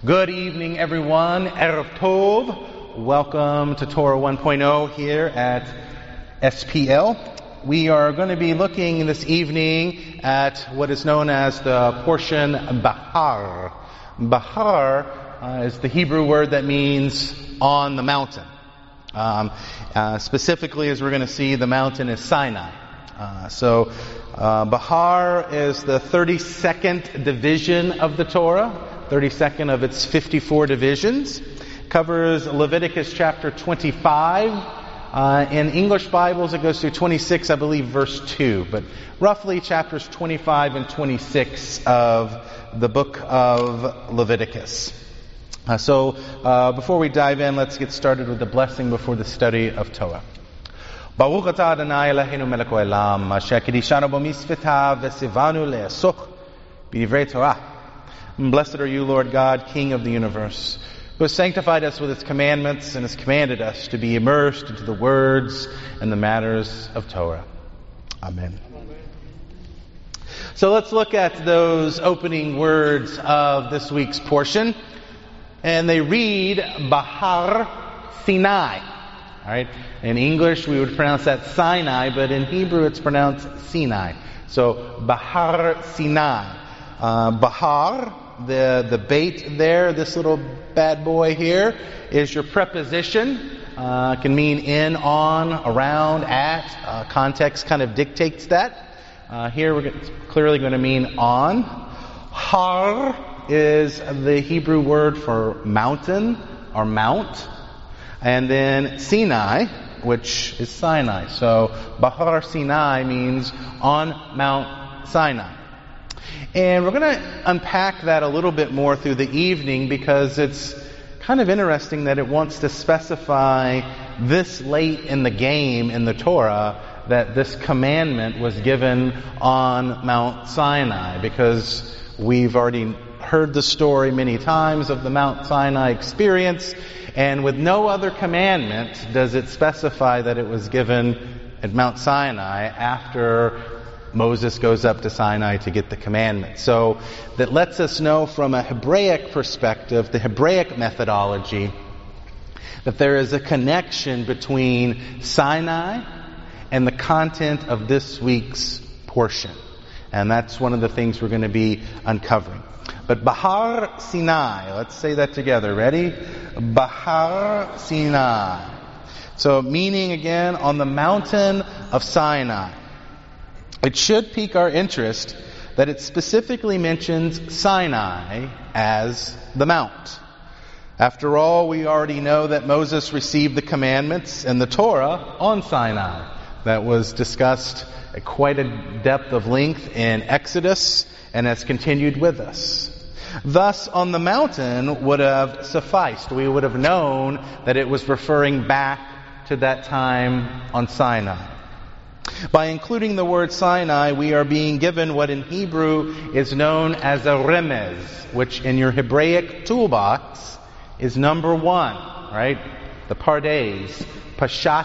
Good evening, everyone. Erev Tov. Welcome to Torah 1.0 here at SPL. We are going to be looking this evening at what is known as the portion Bahar. Bahar is the Hebrew word that means on the mountain. Specifically, as we're going to see, the mountain is Sinai. Bahar is the 32nd division of the Torah. 32nd of its 54 divisions. Covers Leviticus chapter 25. In English Bibles it goes through 26, I believe, verse 2. But roughly chapters 25 and 26 of the book of Leviticus. Before we dive in, let's get started with the blessing before the study of Torah. Baruch atah Adonai Eloheinu melech haolam, asher kiddushanu b'mitzvotav v'tzivanu le'asok b'divrei Torah. Blessed are you, Lord God, King of the universe, who has sanctified us with His commandments and has commanded us to be immersed into the words and the matters of Torah. Amen. So let's look at those opening words of this week's portion. And they read, Bahar Sinai. All right. In English, we would pronounce that Sinai, but in Hebrew, it's pronounced Sinai. So, Bahar Sinai. Bahar, the bait there, this little bad boy here, is your preposition. Can mean in, on, around, at. Context kind of dictates that. Here we're clearly going to mean on. Har is the Hebrew word for mountain or mount. And then Sinai, which is Sinai. So Bahar Sinai means on Mount Sinai. And we're going to unpack that a little bit more through the evening because it's kind of interesting that it wants to specify this late in the game in the Torah that this commandment was given on Mount Sinai, because we've already heard the story many times of the Mount Sinai experience, and with no other commandment does it specify that it was given at Mount Sinai after Moses goes up to Sinai to get the commandment. So that lets us know from a Hebraic perspective, the Hebraic methodology, that there is a connection between Sinai and the content of this week's portion. And that's one of the things we're going to be uncovering. But Bahar Sinai, let's say that together. Ready? Bahar Sinai. So meaning again, on the mountain of Sinai. It should pique our interest that it specifically mentions Sinai as the mount. After all, we already know that Moses received the commandments and the Torah on Sinai. That was discussed at quite a depth of length in Exodus and has continued with us. Thus, on the mountain would have sufficed. We would have known that it was referring back to that time on Sinai. By including the word Sinai, we are being given what in Hebrew is known as a remez, which in your Hebraic toolbox is number 1, right? The pardes, Pashat,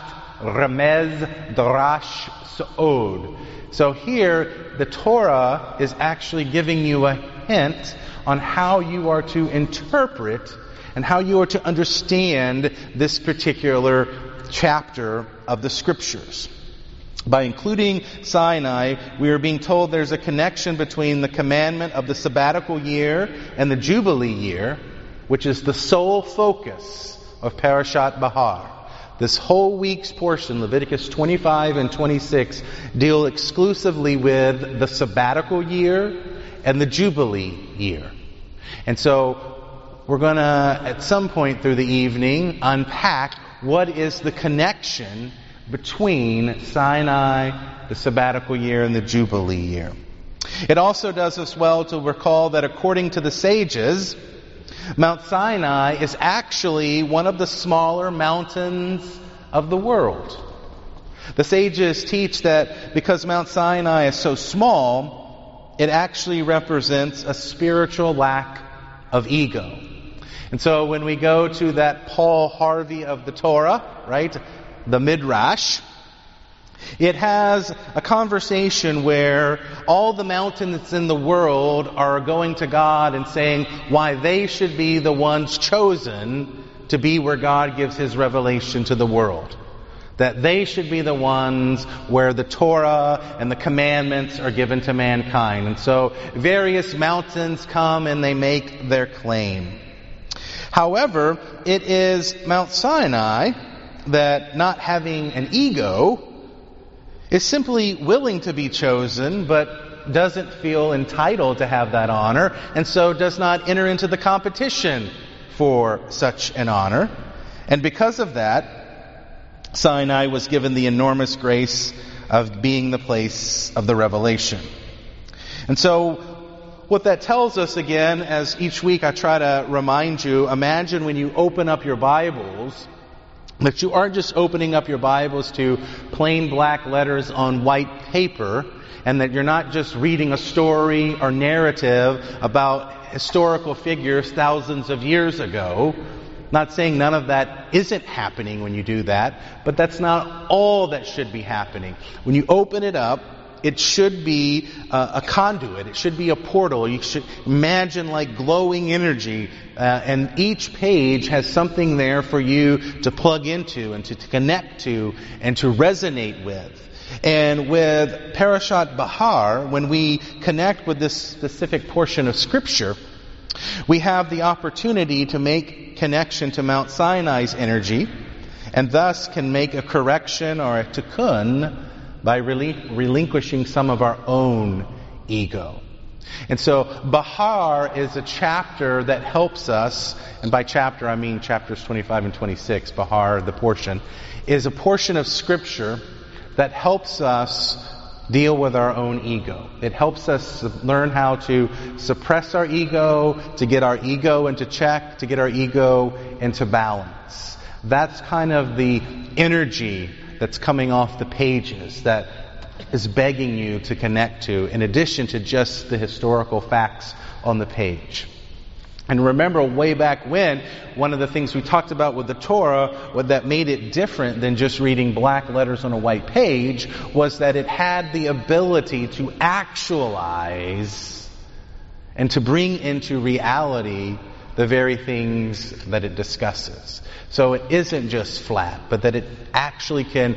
Remez, Darash, Sa'od. So here, the Torah is actually giving you a hint on how you are to interpret and how you are to understand this particular chapter of the Scriptures. By including Sinai, we are being told there's a connection between the commandment of the sabbatical year and the Jubilee year, which is the sole focus of Parashat Bahar. This whole week's portion, Leviticus 25 and 26, deal exclusively with the sabbatical year and the Jubilee year. And so we're going to, at some point through the evening, unpack what is the connection between Sinai, the sabbatical year, and the Jubilee year. It also does us well to recall that according to the sages, Mount Sinai is actually one of the smaller mountains of the world. The sages teach that because Mount Sinai is so small, it actually represents a spiritual lack of ego. And so when we go to that Paul Harvey of the Torah, right, the Midrash, It has a conversation where all the mountains in the world are going to God and saying why they should be the ones chosen to be where God gives His revelation to the world. That they should be the ones where the Torah and the commandments are given to mankind. And so various mountains come and they make their claim. However, it is Mount Sinai that, not having an ego, is simply willing to be chosen, but doesn't feel entitled to have that honor, and so does not enter into the competition for such an honor. And because of that, Sinai was given the enormous grace of being the place of the revelation. And so, what that tells us, again, as each week I try to remind you, imagine when you open up your Bibles, that you aren't just opening up your Bibles to plain black letters on white paper, and that you're not just reading a story or narrative about historical figures thousands of years ago. Not saying none of that isn't happening when you do that, but that's not all that should be happening. When you open it up, it should be a conduit. It should be a portal. You should imagine like glowing energy, and each page has something there for you to plug into and to connect to and to resonate with. And with Parashat Bahar, when we connect with this specific portion of Scripture, we have the opportunity to make connection to Mount Sinai's energy, and thus can make a correction or a tikkun by relinquishing some of our own ego. And so Bahar is a chapter that helps us, and by chapter I mean chapters 25 and 26, Bahar, the portion, is a portion of Scripture that helps us deal with our own ego. It helps us learn how to suppress our ego, to get our ego into check, to get our ego into balance. That's kind of the energy that's coming off the pages that is begging you to connect to, in addition to just the historical facts on the page. And remember, way back when, one of the things we talked about with the Torah, what that made it different than just reading black letters on a white page, was that it had the ability to actualize and to bring into reality the very things that it discusses. So it isn't just flat, but that it actually can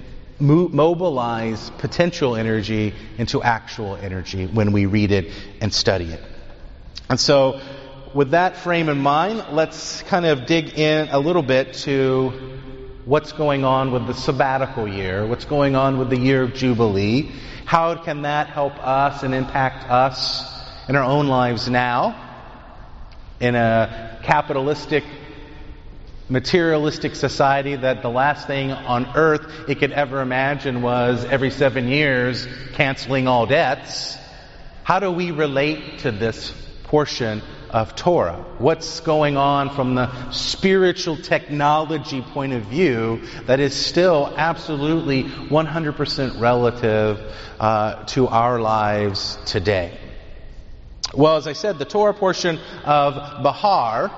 mobilize potential energy into actual energy when we read it and study it. And so, with that frame in mind, let's kind of dig in a little bit to what's going on with the sabbatical year, what's going on with the year of Jubilee. How can that help us and impact us in our own lives now, in a capitalistic, materialistic society that the last thing on earth it could ever imagine was every 7 years canceling all debts? How do we relate to this portion of Torah? What's going on from the spiritual technology point of view that is still absolutely 100% relative to our lives today? Well, as I said, the Torah portion of Bahar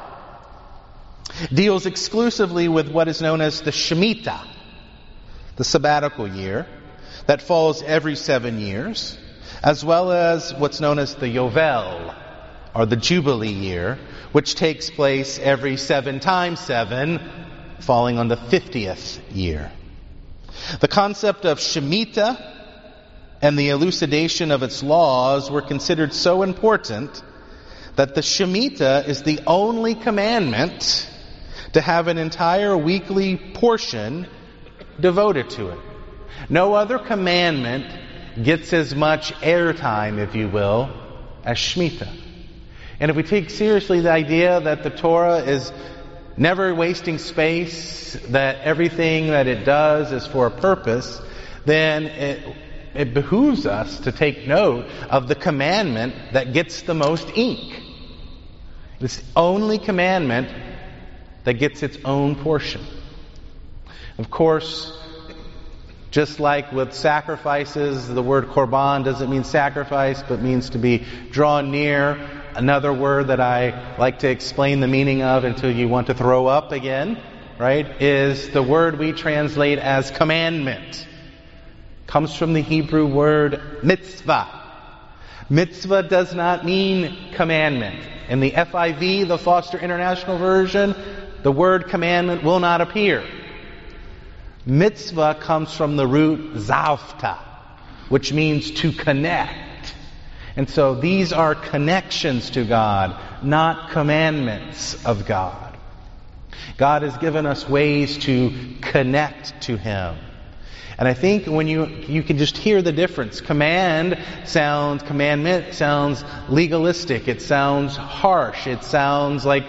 deals exclusively with what is known as the Shemitah, the sabbatical year, that falls every 7 years, as well as what's known as the Yovel, or the Jubilee year, which takes place every 7 times 7, falling on the 50th year. The concept of Shemitah and the elucidation of its laws were considered so important that the Shemitah is the only commandment to have an entire weekly portion devoted to it. No other commandment gets as much airtime, if you will, as Shemitah. And if we take seriously the idea that the Torah is never wasting space, that everything that it does is for a purpose, then it behooves us to take note of the commandment that gets the most ink. It's the only commandment that gets its own portion. Of course, just like with sacrifices, the word korban doesn't mean sacrifice, but means to be drawn near. Another word that I like to explain the meaning of until you want to throw up again, right, is the word we translate as commandment. comes from the Hebrew word mitzvah. Mitzvah does not mean commandment. In the FIV, the Foster International Version, the word commandment will not appear. Mitzvah comes from the root zavta, which means to connect. And so these are connections to God, not commandments of God. God has given us ways to connect to Him. And I think when you can just hear the difference. Commandment sounds legalistic. It sounds harsh. It sounds like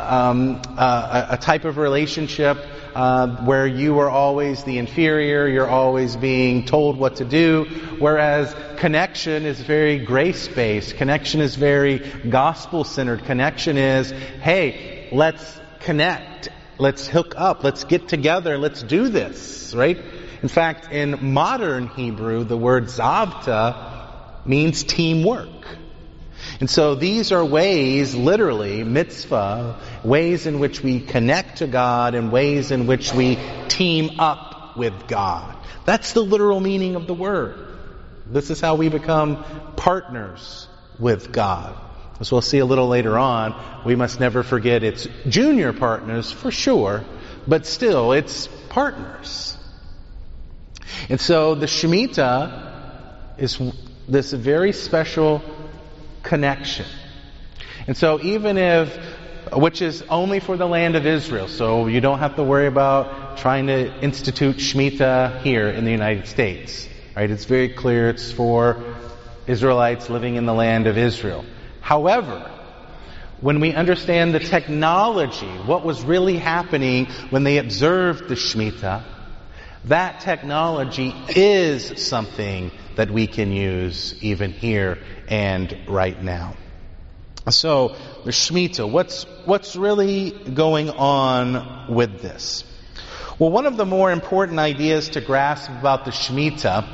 a type of relationship where you are always the inferior, you're always being told what to do, whereas connection is very grace-based. Connection is very gospel-centered. Connection is, hey, let's connect, let's hook up, let's get together, let's do this, right? In fact, in modern Hebrew, the word zavta means teamwork. And so these are ways, literally, mitzvah, ways in which we connect to God and ways in which we team up with God. That's the literal meaning of the word. This is how we become partners with God. As we'll see a little later on, we must never forget it's junior partners for sure, but still it's partners. And so the Shemitah is this very special connection. And so which is only for the land of Israel, so you don't have to worry about trying to institute Shemitah here in the United States. Right? It's very clear it's for Israelites living in the land of Israel. However, when we understand the technology, what was really happening when they observed the Shemitah, that technology is something that we can use even here and right now. So, the Shemitah, what's really going on with this? Well, one of the more important ideas to grasp about the Shemitah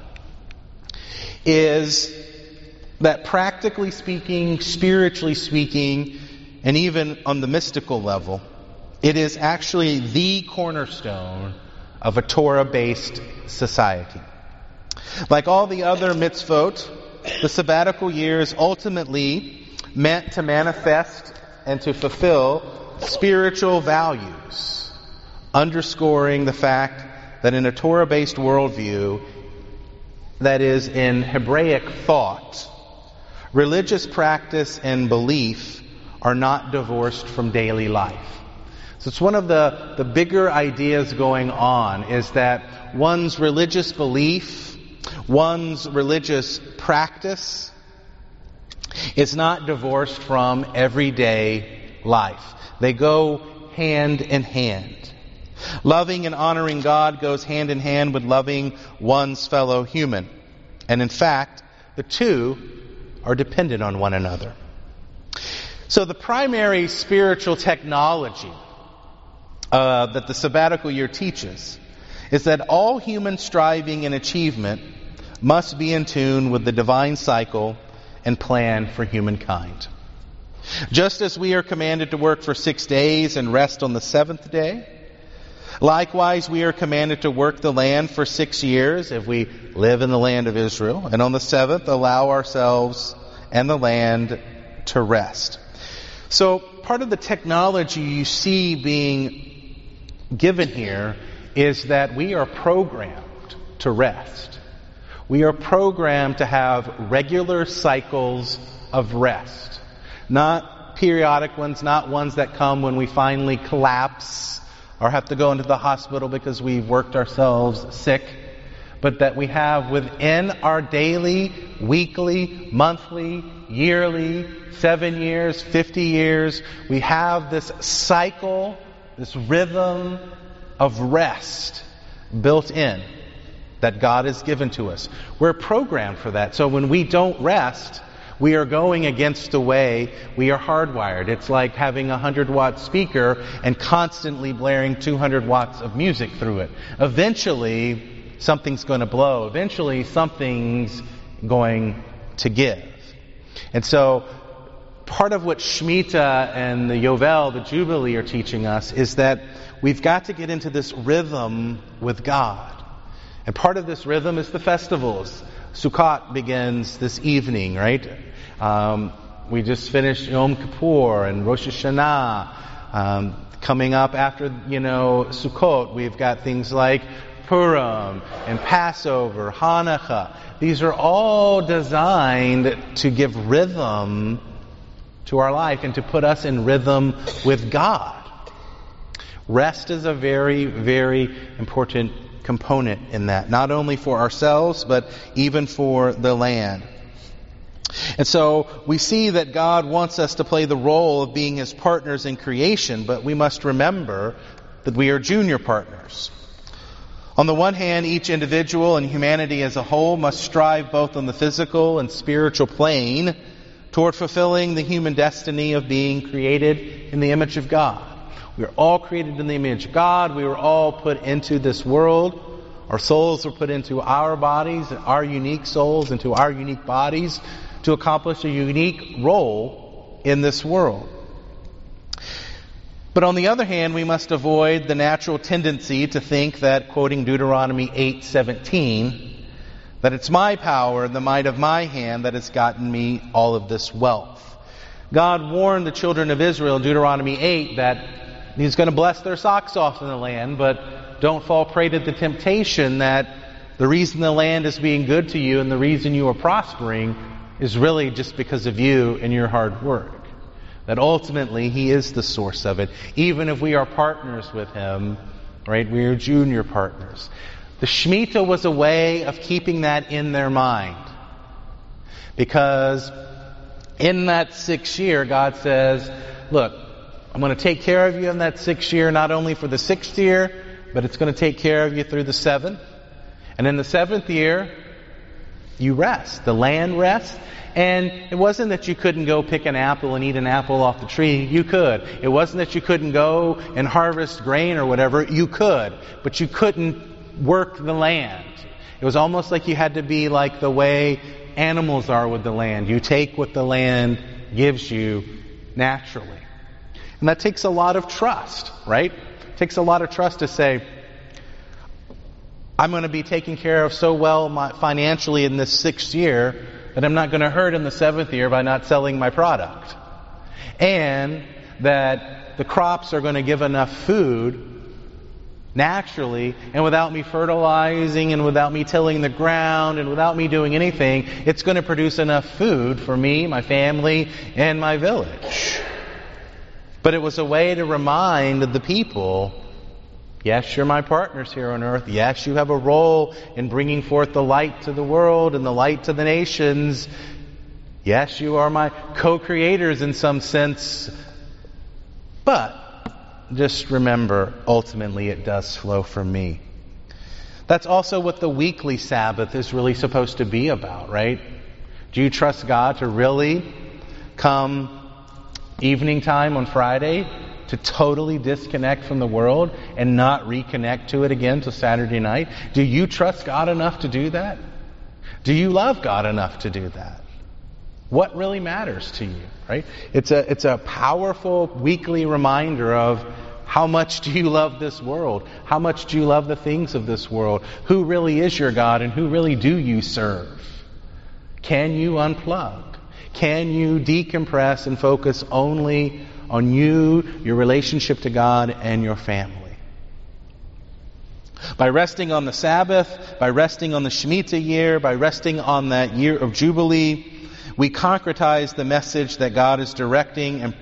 is that practically speaking, spiritually speaking, and even on the mystical level, it is actually the cornerstone of a Torah-based society. Like all the other mitzvot, the sabbatical year is ultimately meant to manifest and to fulfill spiritual values, underscoring the fact that in a Torah-based worldview, that is, in Hebraic thought, religious practice and belief are not divorced from daily life. So it's one of the bigger ideas going on is that one's religious belief, one's religious practice is not divorced from everyday life. They go hand in hand. Loving and honoring God goes hand in hand with loving one's fellow human. And in fact, the two are dependent on one another. So the primary spiritual technology that the sabbatical year teaches is that all human striving and achievement must be in tune with the divine cycle and plan for humankind. Just as we are commanded to work for 6 days and rest on the seventh day, likewise we are commanded to work the land for 6 years if we live in the land of Israel, and on the seventh allow ourselves and the land to rest. So part of the technology you see being given here is that we are programmed to rest. We are programmed to have regular cycles of rest. Not periodic ones, not ones that come when we finally collapse or have to go into the hospital because we've worked ourselves sick, but that we have within our daily, weekly, monthly, yearly, 7 years, 50 years, we have this cycle, this rhythm of rest built in that God has given to us. We're programmed for that. So when we don't rest, we are going against the way we are hardwired. It's like having a 100-watt speaker and constantly blaring 200 watts of music through it. Eventually, something's going to blow. Eventually, something's going to give. And so, part of what Shemitah and the Yovel, the Jubilee, are teaching us is that we've got to get into this rhythm with God. And part of this rhythm is the festivals. Sukkot begins this evening, right? We just finished Yom Kippur and Rosh Hashanah. Coming up after, Sukkot, we've got things like Purim and Passover, Hanukkah. These are all designed to give rhythm to our life and to put us in rhythm with God. Rest is a very, very important component in that, not only for ourselves, but even for the land. And so we see that God wants us to play the role of being His partners in creation, but we must remember that we are junior partners. On the one hand, each individual and humanity as a whole must strive both on the physical and spiritual plane toward fulfilling the human destiny of being created in the image of God. We are all created in the image of God. We were all put into this world. Our souls were put into our bodies, our unique souls into our unique bodies, to accomplish a unique role in this world. But on the other hand, we must avoid the natural tendency to think that, quoting Deuteronomy 8:17, that it's my power and the might of my hand that has gotten me all of this wealth. God warned the children of Israel in Deuteronomy 8 that He's going to bless their socks off in the land, but don't fall prey to the temptation that the reason the land is being good to you and the reason you are prospering is really just because of you and your hard work. That ultimately He is the source of it. Even if we are partners with Him, right? We are junior partners. The Shemitah was a way of keeping that in their mind. Because in that 6th year, God says, look, I'm going to take care of you in that 6th year, not only for the 6th year, but it's going to take care of you through the 7th. And in the 7th year, you rest. The land rests. And it wasn't that you couldn't go pick an apple and eat an apple off the tree. You could. It wasn't that you couldn't go and harvest grain or whatever. You could. But you couldn't work the land. It was almost like you had to be like the way animals are with the land. You take what the land gives you naturally. And that takes a lot of trust, right? It takes a lot of trust to say, I'm going to be taken care of so well financially in this 6th year that I'm not going to hurt in the 7th year by not selling my product. And that the crops are going to give enough food naturally, and without me fertilizing and without me tilling the ground and without me doing anything, it's going to produce enough food for me, my family, and my village. But it was a way to remind the people, yes, you're my partners here on earth. Yes, you have a role in bringing forth the light to the world and the light to the nations. Yes, you are my co-creators in some sense. But just remember, ultimately it does flow from me. That's also what the weekly Sabbath is really supposed to be about, right? Do you trust God to really come evening time on Friday to totally disconnect from the world and not reconnect to it again till Saturday night? Do you trust God enough to do that? Do you love God enough to do that? What really matters to you, right? It's a powerful weekly reminder of how much do you love this world? How much do you love the things of this world? Who really is your God and who really do you serve? Can you unplug? Can you decompress and focus only on you, your relationship to God, and your family? By resting on the Sabbath, by resting on the Shemitah year, by resting on that year of Jubilee, we concretize the message that God is directing and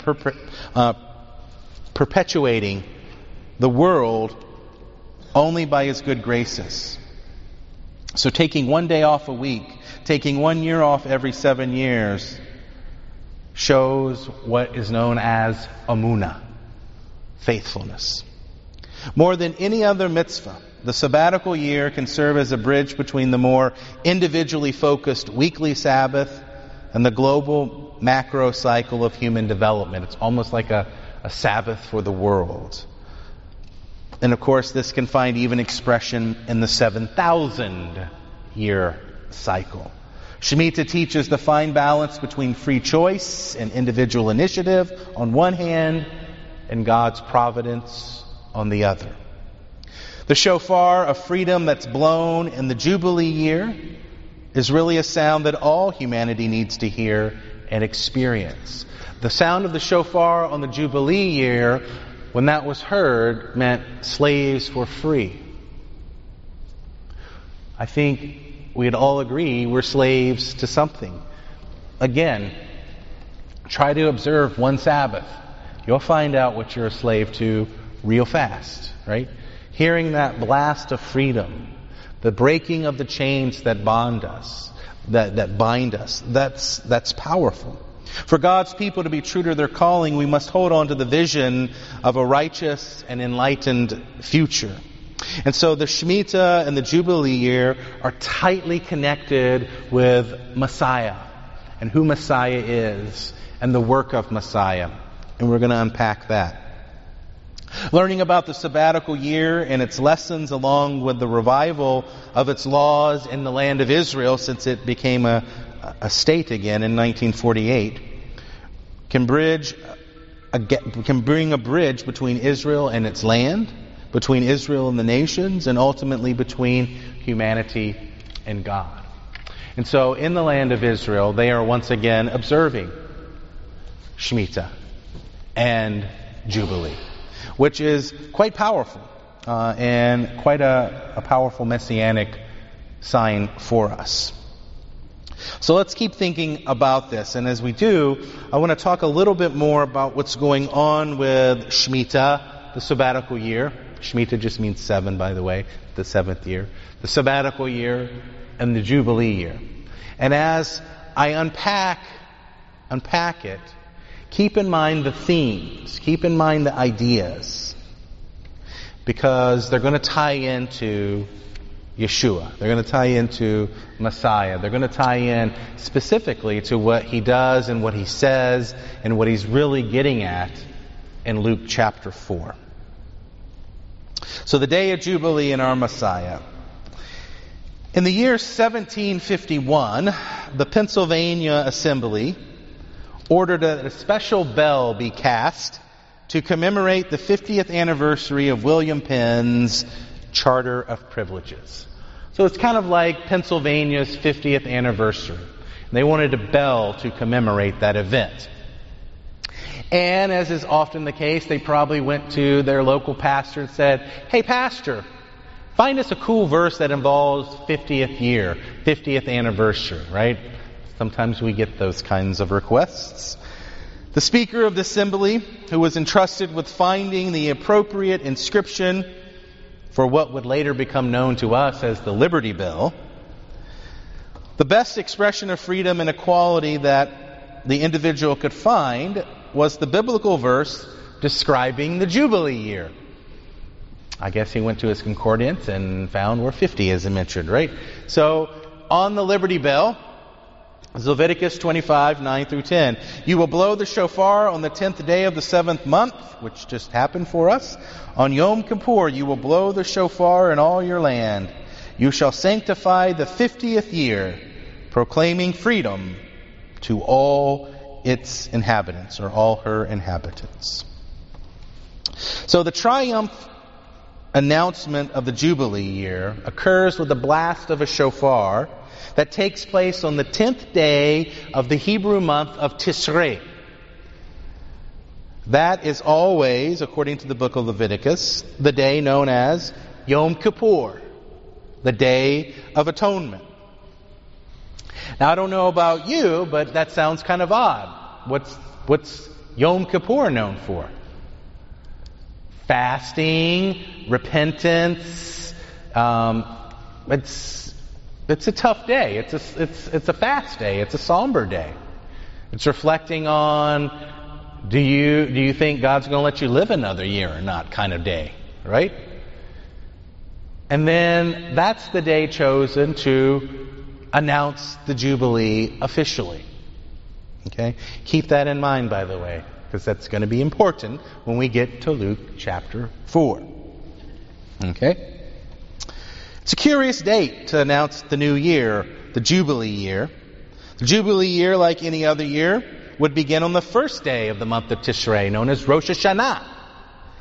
perpetuating the world only by His good graces. So taking one day off a week, taking 1 year off every 7 years, shows what is known as amunah, faithfulness. More than any other mitzvah, the sabbatical year can serve as a bridge between the more individually focused weekly Sabbath and the global macro cycle of human development. It's almost like a Sabbath for the world. And of course, this can find even expression in the 7,000 year cycle. Shemitah teaches the fine balance between free choice and individual initiative on one hand, and God's providence on the other. The shofar of freedom that's blown in the Jubilee year is really a sound that all humanity needs to hear and experience. The sound of the shofar on the Jubilee year, when that was heard, meant slaves were free. I think we'd all agree we're slaves to something. Again, try to observe one Sabbath. You'll find out what you're a slave to real fast, right? Hearing that blast of freedom, the breaking of the chains that bond us, that bind us, that's powerful. For God's people to be true to their calling, we must hold on to the vision of a righteous and enlightened future. And so the Shemitah and the Jubilee year are tightly connected with Messiah and who Messiah is and the work of Messiah. And we're going to unpack that. Learning about the sabbatical year and its lessons, along with the revival of its laws in the land of Israel since it became a state again in 1948, can bring a bridge between Israel and its land, between Israel and the nations, and ultimately between humanity and God. And so in the land of Israel, they are once again observing Shemitah and Jubilee, which is quite powerful and quite a powerful messianic sign for us. So let's keep thinking about this. And as we do, I want to talk a little bit more about what's going on with Shemitah, the sabbatical year. Shemitah just means 7, by the way, the 7th year. The sabbatical year and the Jubilee year. And as I unpack it, keep in mind the themes, keep in mind the ideas, because they're going to tie into Yeshua. They're going to tie into Messiah. They're going to tie in specifically to what he does and what he says and what he's really getting at in Luke chapter 4. So the day of Jubilee and our Messiah. In the year 1751, the Pennsylvania Assembly ordered that a special bell be cast to commemorate the 50th anniversary of William Penn's Charter of Privileges. So it's kind of like Pennsylvania's 50th anniversary. They wanted a bell to commemorate that event. And as is often the case, they probably went to their local pastor and said, "Hey pastor, find us a cool verse that involves 50th year, 50th anniversary," right? Sometimes we get those kinds of requests. The Speaker of the Assembly, who was entrusted with finding the appropriate inscription for what would later become known to us as the Liberty Bell, the best expression of freedom and equality that the individual could find was the biblical verse describing the Jubilee year. I guess he went to his concordance and found where 50 is mentioned, right? So on the Liberty Bell, Leviticus 25, 9 through 10. "You will blow the shofar on the 10th day of the 7th month," which just happened for us. "On Yom Kippur you will blow the shofar in all your land. You shall sanctify the 50th year, proclaiming freedom to all its inhabitants," or all her inhabitants. So the triumph announcement of the Jubilee year occurs with the blast of a shofar that takes place on the 10th day of the Hebrew month of Tishrei. That is always, according to the book of Leviticus, the day known as Yom Kippur, the Day of Atonement. Now, I don't know about you, but that sounds kind of odd. What's Yom Kippur known for? Fasting, repentance. It's a tough day. It's a fast day. It's a somber day. It's reflecting on, do you think God's going to let you live another year or not kind of day, right? And then that's the day chosen to announce the Jubilee officially. Okay? Keep that in mind, by the way, because that's going to be important when we get to Luke chapter 4. Okay? It's a curious date to announce the new year, the Jubilee year. The Jubilee year, like any other year, would begin on the first day of the month of Tishrei, known as Rosh Hashanah.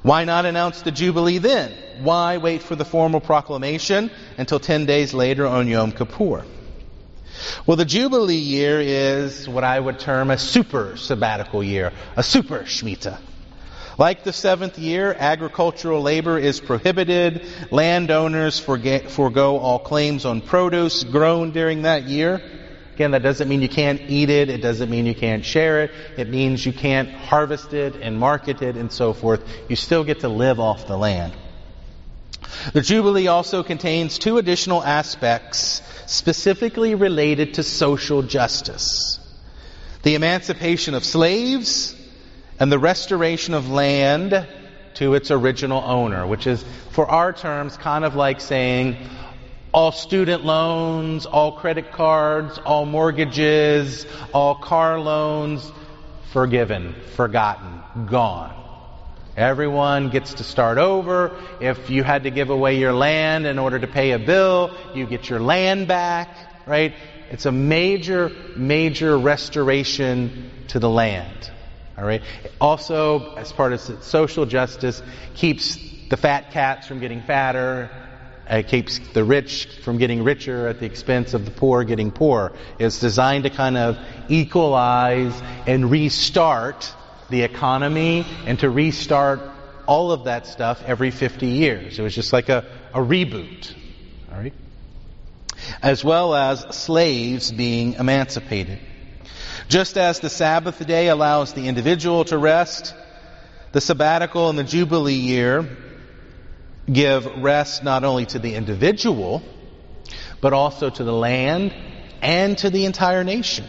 Why not announce the Jubilee then? Why wait for the formal proclamation until 10 days later on Yom Kippur? Well, the Jubilee year is what I would term a super sabbatical year, a super Shemitah. Like the seventh year, agricultural labor is prohibited. Landowners forego all claims on produce grown during that year. Again, that doesn't mean you can't eat it. It doesn't mean you can't share it. It means you can't harvest it and market it and so forth. You still get to live off the land. The Jubilee also contains two additional aspects specifically related to social justice: the emancipation of slaves and the restoration of land to its original owner, which is, for our terms, kind of like saying all student loans, all credit cards, all mortgages, all car loans, forgiven, forgotten, gone. Everyone gets to start over. If you had to give away your land in order to pay a bill, you get your land back, right? It's a major, major restoration to the land. All right. Also, as part of social justice, keeps the fat cats from getting fatter. It keeps the rich from getting richer at the expense of the poor getting poorer. It's designed to kind of equalize and restart the economy and to restart all of that stuff every 50 years. It was just like a reboot. All right. As well as slaves being emancipated. Just as the Sabbath day allows the individual to rest, the sabbatical and the Jubilee year give rest not only to the individual, but also to the land and to the entire nation.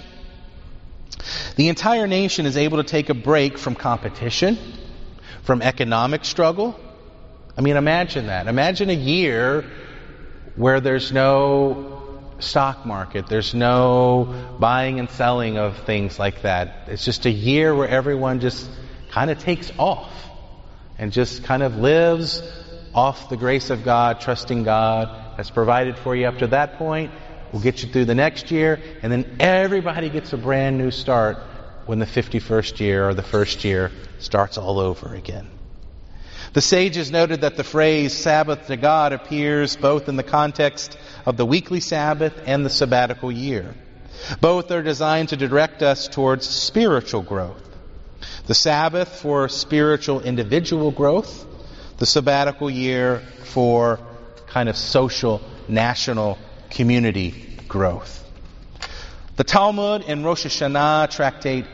The entire nation is able to take a break from competition, from economic struggle. I mean, imagine that. Imagine a year where there's no stock market, there's no buying and selling of things like that. It's just a year where everyone just kind of takes off and just kind of lives off the grace of God, trusting God has provided for you up to that point. We'll get you through the next year, and then everybody gets a brand new start when the 51st year or the first year starts all over again. The sages noted that the phrase Sabbath to God appears both in the context of the weekly Sabbath and the sabbatical year. Both are designed to direct us towards spiritual growth. The Sabbath for spiritual individual growth, the sabbatical year for kind of social, national, community growth. The Talmud in Rosh Hashanah, Tractate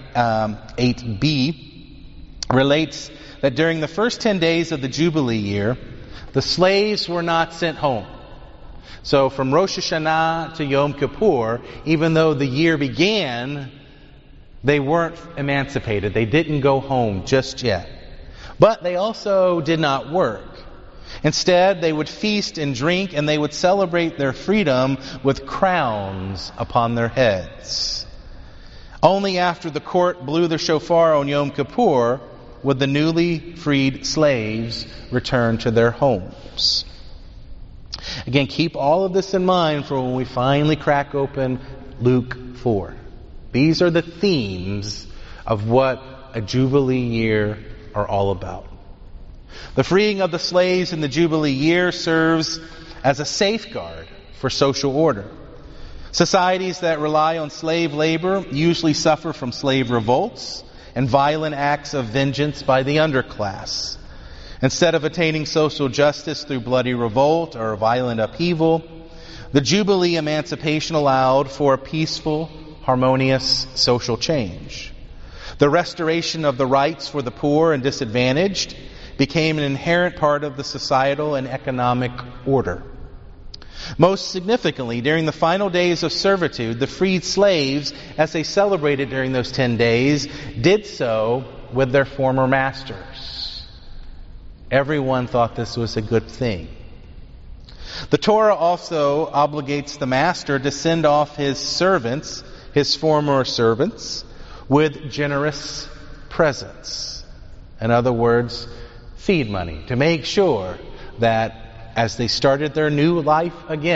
8b, relates that during the first 10 days of the Jubilee year, the slaves were not sent home. So from Rosh Hashanah to Yom Kippur, even though the year began, they weren't emancipated. They didn't go home just yet. But they also did not work. Instead, they would feast and drink, and they would celebrate their freedom with crowns upon their heads. Only after the court blew the shofar on Yom Kippur would the newly freed slaves return to their homes. Again, keep all of this in mind for when we finally crack open Luke 4. These are the themes of what a Jubilee year are all about. The freeing of the slaves in the Jubilee year serves as a safeguard for social order. Societies that rely on slave labor usually suffer from slave revolts and violent acts of vengeance by the underclass. Instead of attaining social justice through bloody revolt or violent upheaval, the Jubilee emancipation allowed for a peaceful, harmonious social change. The restoration of the rights for the poor and disadvantaged became an inherent part of the societal and economic order. Most significantly, during the final days of servitude, the freed slaves, as they celebrated during those 10 days, did so with their former masters. Everyone thought this was a good thing. The Torah also obligates the master to send off his servants, his former servants, with generous presents. In other words, feed money, to make sure that as they started their new life again,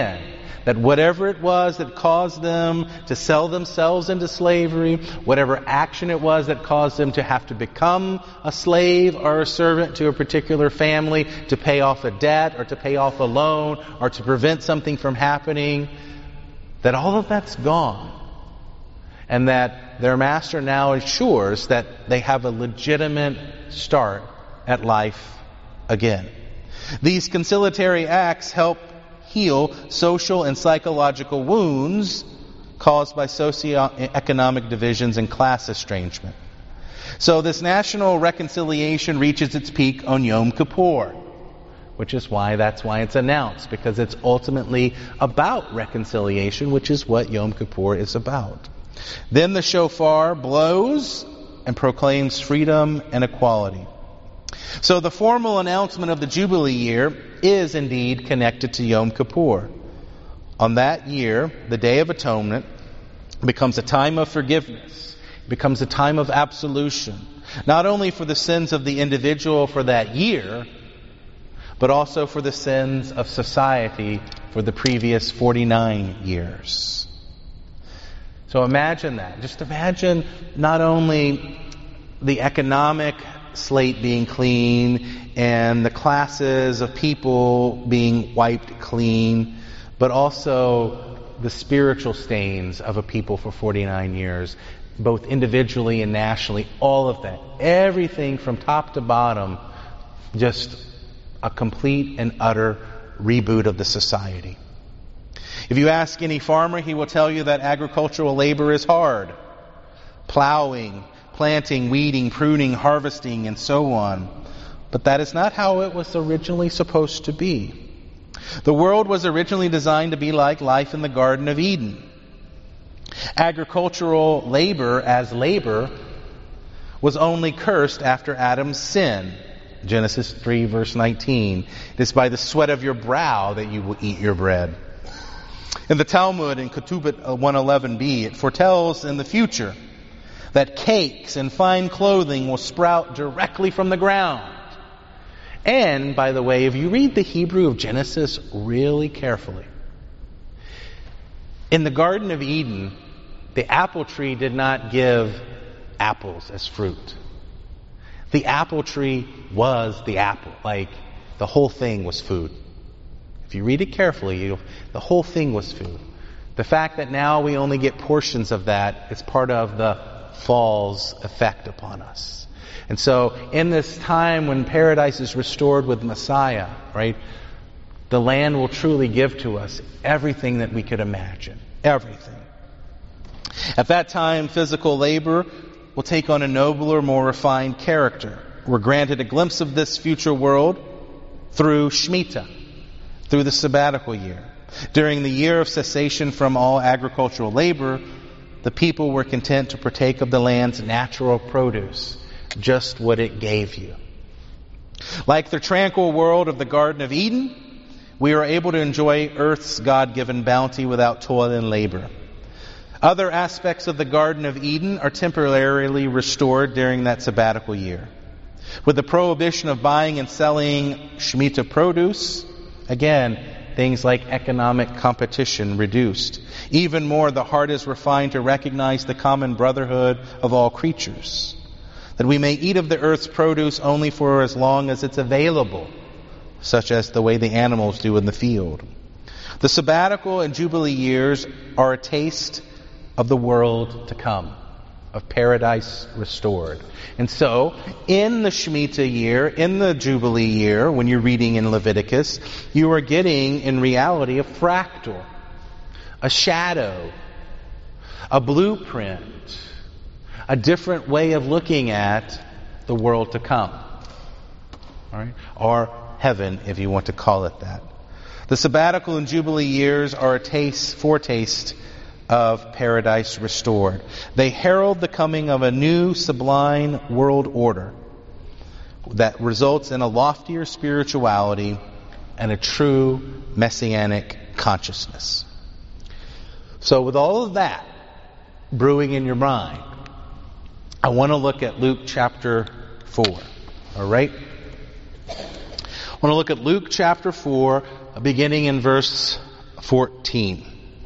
that whatever it was that caused them to sell themselves into slavery, whatever action it was that caused them to have to become a slave or a servant to a particular family, to pay off a debt or to pay off a loan or to prevent something from happening, that all of that's gone. And that their master now ensures that they have a legitimate start at life again. These conciliatory acts help heal social and psychological wounds caused by socioeconomic divisions and class estrangement. So this national reconciliation reaches its peak on Yom Kippur, which is that's why it's announced, because it's ultimately about reconciliation, which is what Yom Kippur is about. Then the shofar blows and proclaims freedom and equality. So the formal announcement of the Jubilee year is indeed connected to Yom Kippur. On that year, the Day of Atonement becomes a time of forgiveness, becomes a time of absolution, not only for the sins of the individual for that year, but also for the sins of society for the previous 49 years. So imagine that. Just imagine not only the economic slate being clean and the classes of people being wiped clean, but also the spiritual stains of a people for 49 years, both individually and nationally, all of that. Everything from top to bottom, just a complete and utter reboot of the society. If you ask any farmer, he will tell you that agricultural labor is hard. Plowing, planting, weeding, pruning, harvesting, and so on. But that is not how it was originally supposed to be. The world was originally designed to be like life in the Garden of Eden. Agricultural labor as labor was only cursed after Adam's sin. Genesis 3 verse 19. It is by the sweat of your brow that you will eat your bread. In the Talmud, in Ketubot 111b, it foretells in the future that cakes and fine clothing will sprout directly from the ground. And, by the way, if you read the Hebrew of Genesis really carefully, in the Garden of Eden, the apple tree did not give apples as fruit. The apple tree was the apple. Like, the whole thing was food. If you read it carefully, the whole thing was food. The fact that now we only get portions of that is part of the fall's effect upon us. And so, in this time when paradise is restored with Messiah, right, the land will truly give to us everything that we could imagine. Everything. At that time, physical labor will take on a nobler, more refined character. We're granted a glimpse of this future world through Shemitah, through the sabbatical year. During the year of cessation from all agricultural labor, the people were content to partake of the land's natural produce, just what it gave you. Like the tranquil world of the Garden of Eden, we are able to enjoy earth's God-given bounty without toil and labor. Other aspects of the Garden of Eden are temporarily restored during that sabbatical year. With the prohibition of buying and selling Shemitah produce, again, things like economic competition reduced. Even more, the heart is refined to recognize the common brotherhood of all creatures. That we may eat of the earth's produce only for as long as it's available, such as the way the animals do in the field. The sabbatical and jubilee years are a taste of the world to come, of paradise restored. And so, in the Shemitah year, in the Jubilee year, when you're reading in Leviticus, you are getting, in reality, a fractal, a shadow, a blueprint, a different way of looking at the world to come. All right? Or heaven, if you want to call it that. The sabbatical and Jubilee years are a foretaste of paradise restored. They herald the coming of a new sublime world order that results in a loftier spirituality and a true messianic consciousness. So with all of that brewing in your mind, I want to look at Luke chapter 4. All right? I want to look at Luke chapter 4, beginning in verse 14.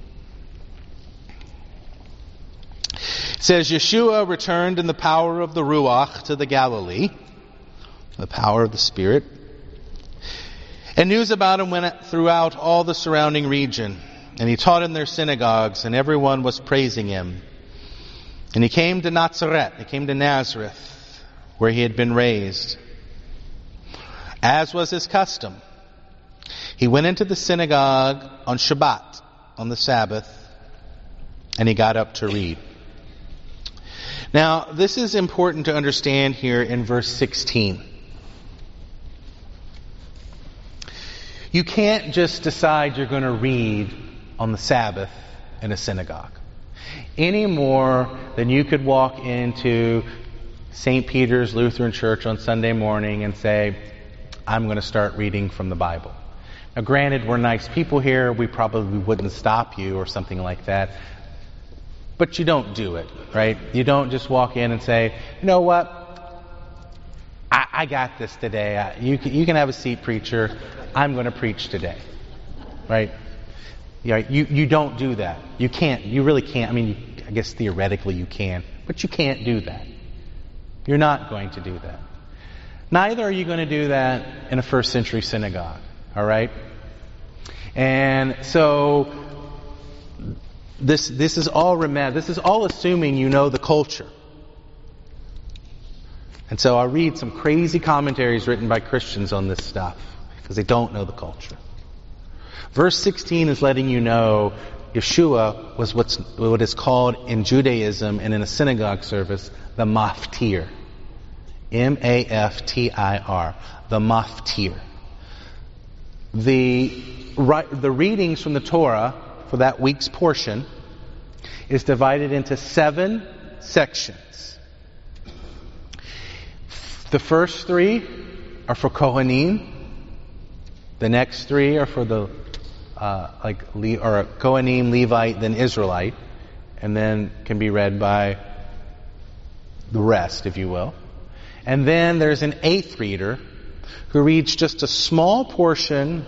It says, Yeshua returned in the power of the Ruach to the Galilee, the power of the Spirit, and news about him went throughout all the surrounding region. And he taught in their synagogues, and everyone was praising him. And he came to Nazareth, where he had been raised. As was his custom, he went into the synagogue on Shabbat, on the Sabbath, and he got up to read. Now, this is important to understand here in verse 16. You can't just decide you're going to read on the Sabbath in a synagogue, any more than you could walk into St. Peter's Lutheran Church on Sunday morning and say, I'm going to start reading from the Bible. Now, granted, we're nice people here. We probably wouldn't stop you or something like that. But you don't do it, right? You don't just walk in and say, you know what? I got this today. You can have a seat, preacher. I'm going to preach today, right? You don't do that. You can't. You really can't. I mean, I guess theoretically you can, but you can't do that. You're not going to do that. Neither are you going to do that in a first century synagogue, all right? And so this is all this is all assuming you know the culture. And so I'll read some crazy commentaries written by Christians on this stuff because they don't know the culture. Verse 16 is letting you know Yeshua was what is called in Judaism and in a synagogue service the maftir. M-A-F-T-I-R. The maftir. The readings from the Torah for that week's portion is divided into 7 sections. The first 3 are for Kohanim. The next 3 are for the Kohanim, Levite, then Israelite, and then can be read by the rest, if you will. And then there's an 8th reader who reads just a small portion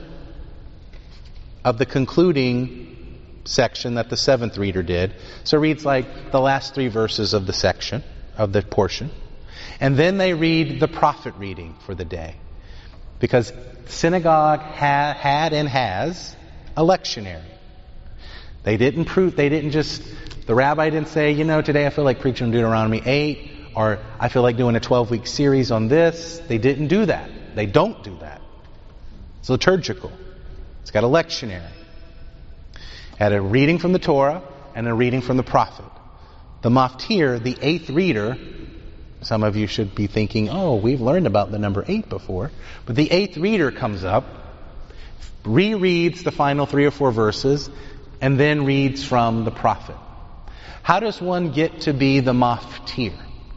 of the concluding section that the 7th reader did. So it reads like the last 3 verses of the section, of the portion. And then they read the prophet reading for the day. Because synagogue had and has a lectionary. The rabbi didn't say, today I feel like preaching Deuteronomy 8, or I feel like doing a 12-week series on this. They didn't do that. They don't do that. It's liturgical. It's got a lectionary. Had a reading from the Torah and a reading from the prophet. The maftir, the 8th reader, some of you should be thinking, we've learned about the number 8 before. But the 8th reader comes up, rereads the final 3 or 4 verses, and then reads from the prophet. How does one get to be the maftir?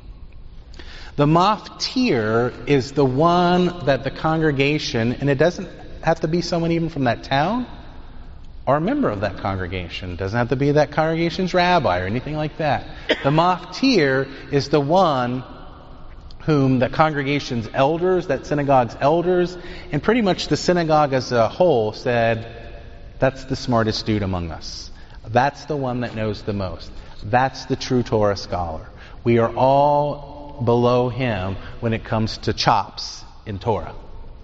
The maftir is the one that the congregation, and it doesn't have to be someone even from that town or a member of that congregation. It doesn't have to be that congregation's rabbi or anything like that. The maftir is the one whom the congregation's elders, that synagogue's elders, and pretty much the synagogue as a whole said, that's the smartest dude among us. That's the one that knows the most. That's the true Torah scholar. We are all below him when it comes to chops in Torah.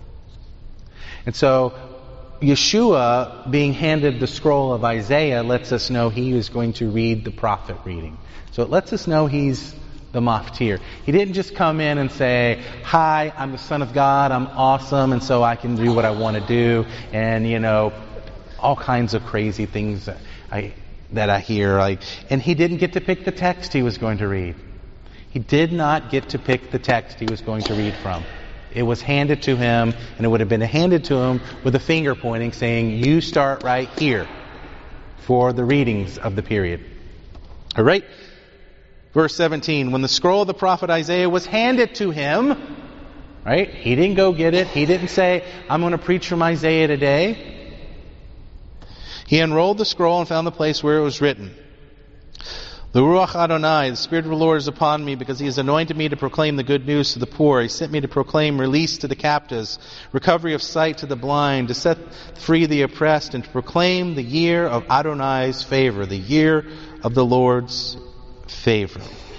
And so Yeshua, being handed the scroll of Isaiah, lets us know he is going to read the prophet reading. So it lets us know he's the maftir. He didn't just come in and say, hi, I'm the Son of God, I'm awesome, and so I can do what I want to do, and all kinds of crazy things that I hear. And he didn't get to pick the text he was going to read. He did not get to pick the text he was going to read from. It was handed to him, and it would have been handed to him with a finger pointing saying, you start right here for the readings of the period. All right? Verse 17, when the scroll of the prophet Isaiah was handed to him, right? He didn't go get it. He didn't say, I'm going to preach from Isaiah today. He unrolled the scroll and found the place where it was written, The Ruach Adonai, the Spirit of the Lord is upon me, because He has anointed me to proclaim the good news to the poor. He sent me to proclaim release to the captives, recovery of sight to the blind, to set free the oppressed, and to proclaim the year of Adonai's favor, the year of the Lord's favor.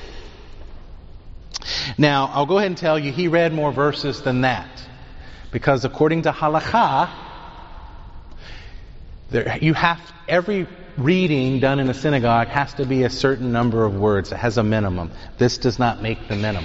Now, I'll go ahead and tell you, he read more verses than that. Because according to halakha, every reading done in a synagogue has to be a certain number of words. It has a minimum. This does not make the minimum.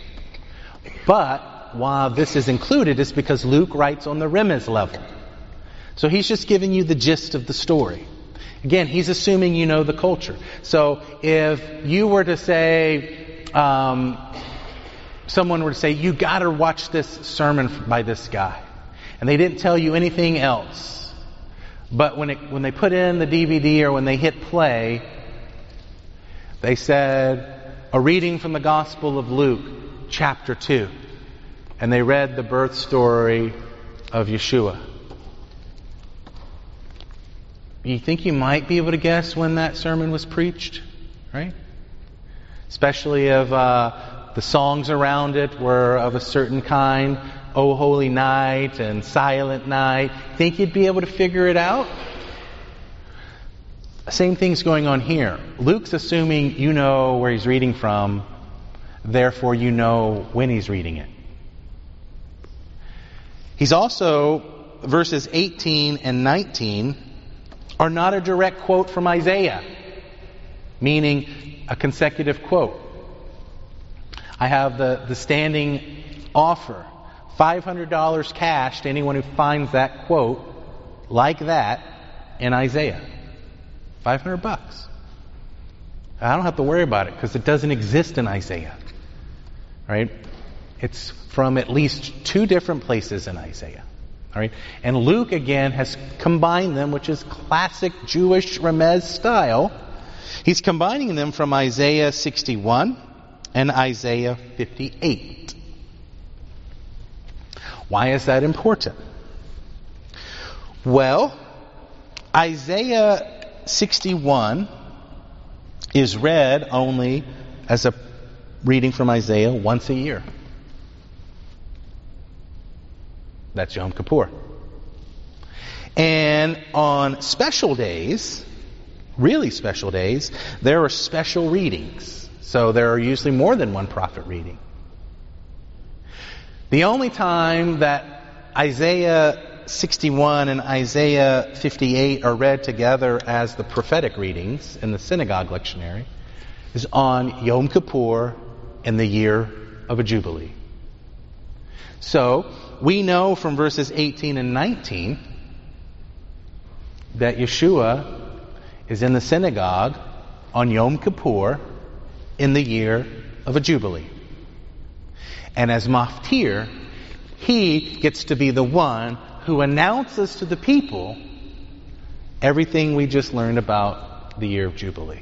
But while this is included, it's because Luke writes on the remez level. So he's just giving you the gist of the story. Again, he's assuming you know the culture. So if you were to say, someone were to say, you got to watch this sermon by this guy, and they didn't tell you anything else, but when they put in the DVD or when they hit play, they said, a reading from the Gospel of Luke, chapter 2. And they read the birth story of Yeshua. You think you might be able to guess when that sermon was preached, right? Especially if the songs around it were of a certain kind. O Holy Night and Silent Night. Think you'd be able to figure it out? Same thing's going on here. Luke's assuming you know where he's reading from, therefore you know when he's reading it. He's also, verses 18 and 19 are not a direct quote from Isaiah, meaning a consecutive quote. I have the standing offer. $500 cash to anyone who finds that quote like that in Isaiah. $500. I don't have to worry about it because it doesn't exist in Isaiah. Right? It's from at least 2 different places in Isaiah. All right? And Luke again has combined them, which is classic Jewish remez style. He's combining them from Isaiah 61 and Isaiah 58. Why is that important? Well, Isaiah 61 is read only as a reading from Isaiah once a year. That's Yom Kippur. And on special days, really special days, there are special readings. So there are usually more than one prophet reading. The only time that Isaiah 61 and Isaiah 58 are read together as the prophetic readings in the synagogue lectionary is on Yom Kippur in the year of a Jubilee. So, we know from verses 18 and 19 that Yeshua is in the synagogue on Yom Kippur in the year of a Jubilee. And as maftir, he gets to be the one who announces to the people everything we just learned about the year of Jubilee.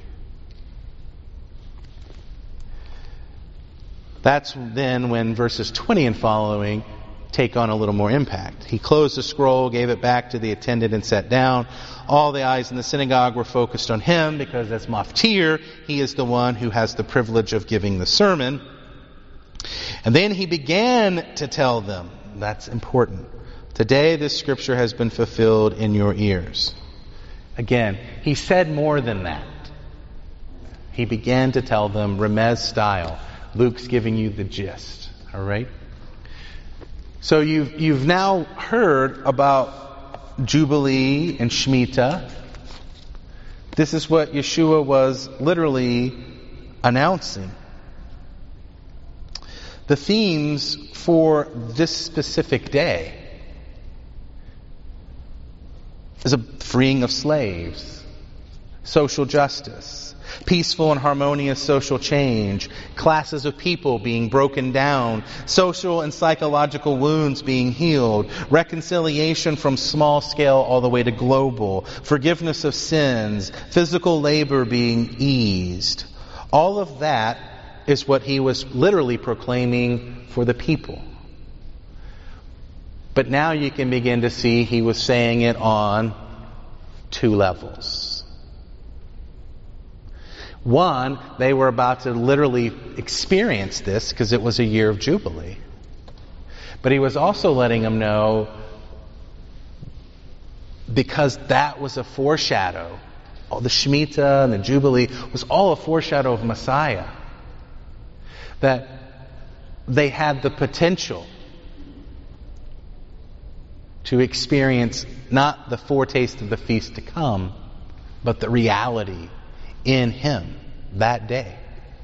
That's then when verses 20 and following take on a little more impact. He closed the scroll, gave it back to the attendant, and sat down. All the eyes in the synagogue were focused on him because as maftir, he is the one who has the privilege of giving the sermon. And then he began to tell them, that's important, today this scripture has been fulfilled in your ears. Again, he said more than that. He began to tell them, remez style. Luke's giving you the gist. All right? So you've now heard about Jubilee and Shemitah. This is what Yeshua was literally announcing. The themes for this specific day is a freeing of slaves, social justice, peaceful and harmonious social change, classes of people being broken down, social and psychological wounds being healed, reconciliation from small scale all the way to global, forgiveness of sins, physical labor being eased. All of that is what he was literally proclaiming for the people. But now you can begin to see he was saying it on two levels. One, they were about to literally experience this because it was a year of Jubilee. But he was also letting them know, because that was a foreshadow, all the Shemitah and the Jubilee was all a foreshadow of Messiah, that they had the potential to experience not the foretaste of the feast to come, but the reality in Him that day.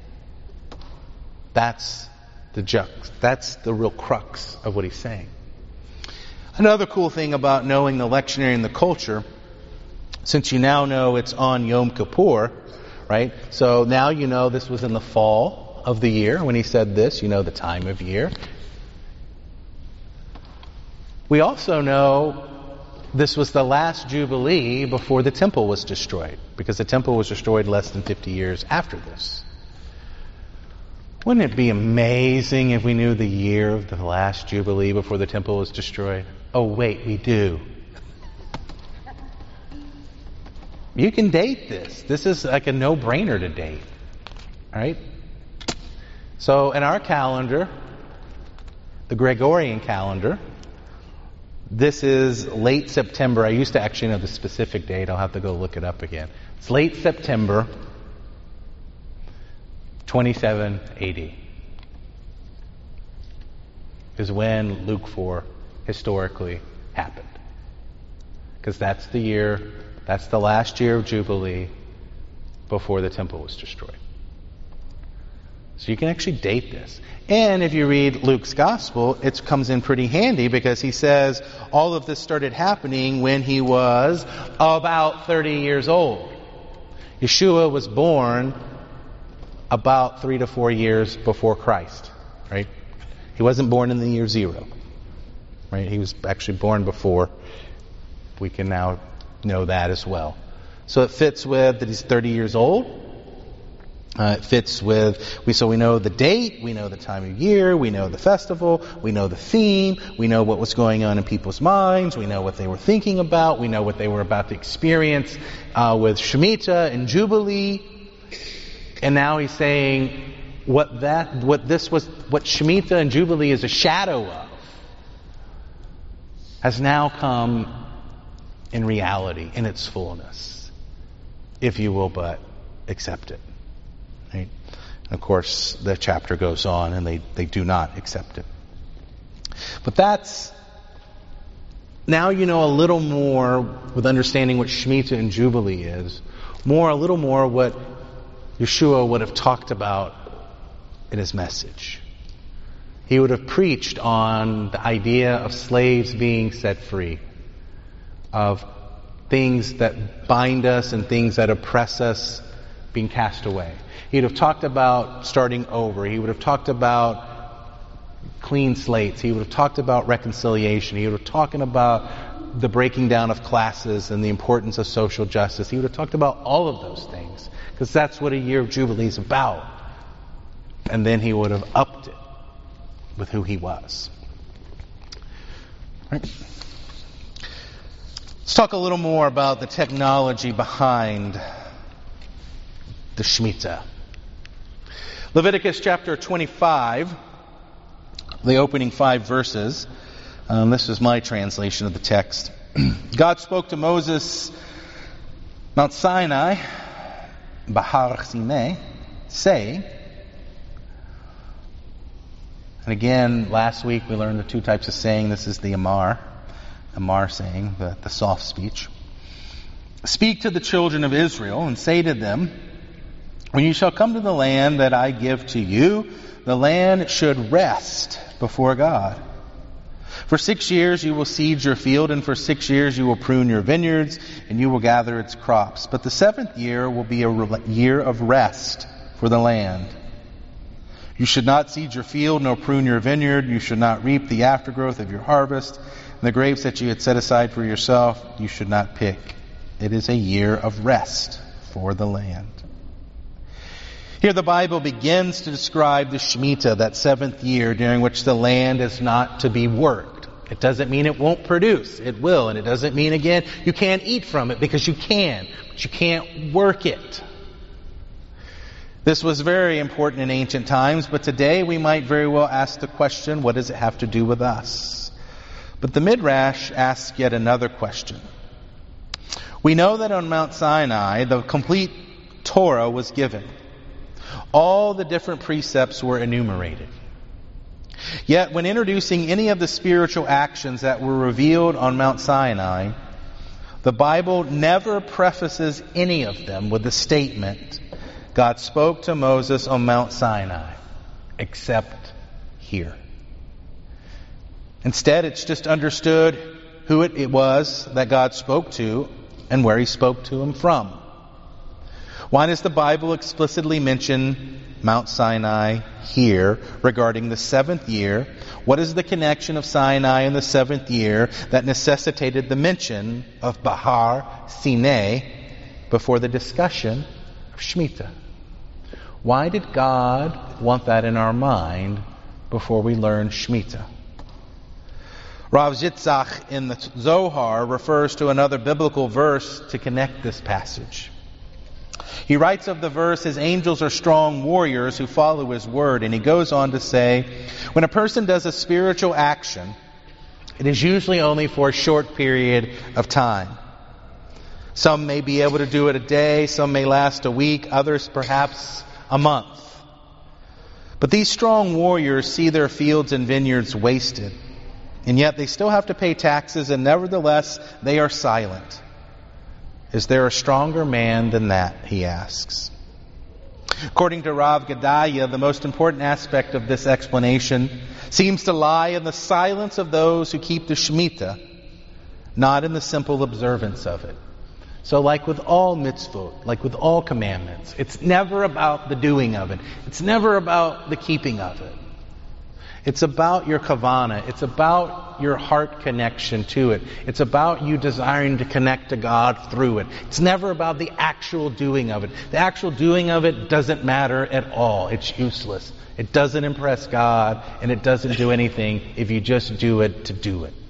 That's the real crux of what he's saying. Another cool thing about knowing the lectionary and the culture, since you now know it's on Yom Kippur, right? So now you know this was in the fall of the year when he said this. You know the time of year. We also know this was the last Jubilee before the temple was destroyed, because the temple was destroyed less than 50 years after this. Wouldn't it be amazing if we knew the year of the last Jubilee before the temple was destroyed? Oh wait, we do. You can date this. This is like a no-brainer to date. Alright? So in our calendar, the Gregorian calendar, this is late September. I used to actually know the specific date. I'll have to go look it up again. It's late September 27 AD is when Luke 4 historically happened. Because that's the last year of Jubilee before the temple was destroyed. So you can actually date this. And if you read Luke's gospel, it comes in pretty handy because he says all of this started happening when he was about 30 years old. Yeshua was born about 3 to 4 years before Christ, right? He wasn't born in the year 0, right? He was actually born before. We can now know that as well. So it fits with that he's 30 years old. It fits with, so we know the date, we know the time of year, we know the festival, we know the theme, we know what was going on in people's minds, we know what they were thinking about, we know what they were about to experience with Shemitah and Jubilee. And now he's saying what Shemitah and Jubilee is a shadow of has now come in reality, in its fullness, if you will but accept it. Right? And of course, the chapter goes on and they do not accept it. But that's, now you know a little more with understanding what Shemitah and Jubilee is, a little more what Yeshua would have talked about in his message. He would have preached on the idea of slaves being set free, of things that bind us and things that oppress us being cast away. He would have talked about starting over. He would have talked about clean slates. He would have talked about reconciliation. He would have talked about the breaking down of classes and the importance of social justice. He would have talked about all of those things, because that's what a year of Jubilee is about. And then he would have upped it with who he was. Right? Let's talk a little more about the technology behind the Shemitah. Leviticus chapter 25, the opening 5 verses. This is my translation of the text. God spoke to Moses, Mount Sinai, Bahar Sinai, saying, and again, last week we learned the 2 types of saying. This is the Amar saying, the soft speech. Speak to the children of Israel and say to them, when you shall come to the land that I give to you, the land should rest before God. For 6 years you will seed your field, and for 6 years you will prune your vineyards, and you will gather its crops. But the 7th year will be a year of rest for the land. You should not seed your field, nor prune your vineyard. You should not reap the aftergrowth of your harvest. And the grapes that you had set aside for yourself, you should not pick. It is a year of rest for the land. Here the Bible begins to describe the Shemitah, that 7th year during which the land is not to be worked. It doesn't mean it won't produce. It will. And it doesn't mean, again, you can't eat from it, because you can. But you can't work it. This was very important in ancient times, but today we might very well ask the question, what does it have to do with us? But the Midrash asks yet another question. We know that on Mount Sinai, the complete Torah was given. All the different precepts were enumerated. Yet when introducing any of the spiritual actions that were revealed on Mount Sinai, the Bible never prefaces any of them with the statement, God spoke to Moses on Mount Sinai, except here. Instead, it's just understood who it was that God spoke to and where He spoke to him from. Why does the Bible explicitly mention Mount Sinai here regarding the 7th year? What is the connection of Sinai in the 7th year that necessitated the mention of Bahar Sinai before the discussion of Shemitah? Why did God want that in our mind before we learn Shemitah? Rav Yitzchak in the Zohar refers to another biblical verse to connect this passage. He writes of the verse, his angels are strong warriors who follow His word. And he goes on to say, when a person does a spiritual action, it is usually only for a short period of time. Some may be able to do it a day, some may last a week, others perhaps a month. But these strong warriors see their fields and vineyards wasted. And yet they still have to pay taxes, and nevertheless they are silent. Is there a stronger man than that? He asks. According to Rav Gedaliah, the most important aspect of this explanation seems to lie in the silence of those who keep the Shemitah, not in the simple observance of it. So like with all mitzvot, like with all commandments, it's never about the doing of it. It's never about the keeping of it. It's about your kavanah. It's about your heart connection to it. It's about you desiring to connect to God through it. It's never about the actual doing of it. The actual doing of it doesn't matter at all. It's useless. It doesn't impress God, and it doesn't do anything if you just do it to do it.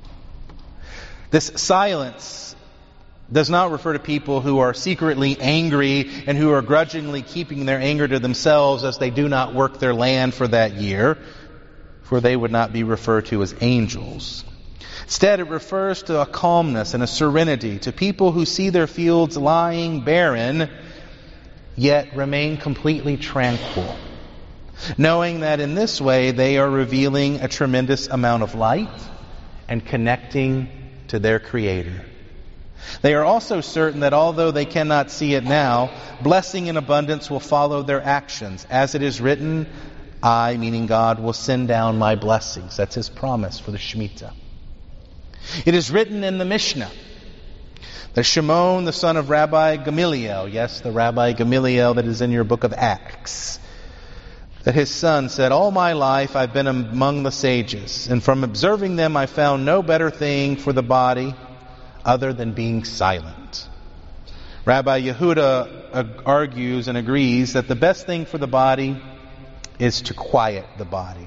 This silence does not refer to people who are secretly angry and who are grudgingly keeping their anger to themselves as they do not work their land for that year, for they would not be referred to as angels. Instead, it refers to a calmness and a serenity to people who see their fields lying barren, yet remain completely tranquil, knowing that in this way they are revealing a tremendous amount of light and connecting to their Creator. They are also certain that although they cannot see it now, blessing in abundance will follow their actions. As it is written, I, meaning God, will send down my blessings. That's His promise for the Shemitah. It is written in the Mishnah that Shimon, the son of Rabbi Gamaliel, yes, the Rabbi Gamaliel that is in your book of Acts, that his son said, all my life I've been among the sages, and from observing them I found no better thing for the body other than being silent. Rabbi Yehuda argues and agrees that the best thing for the body is to quiet the body.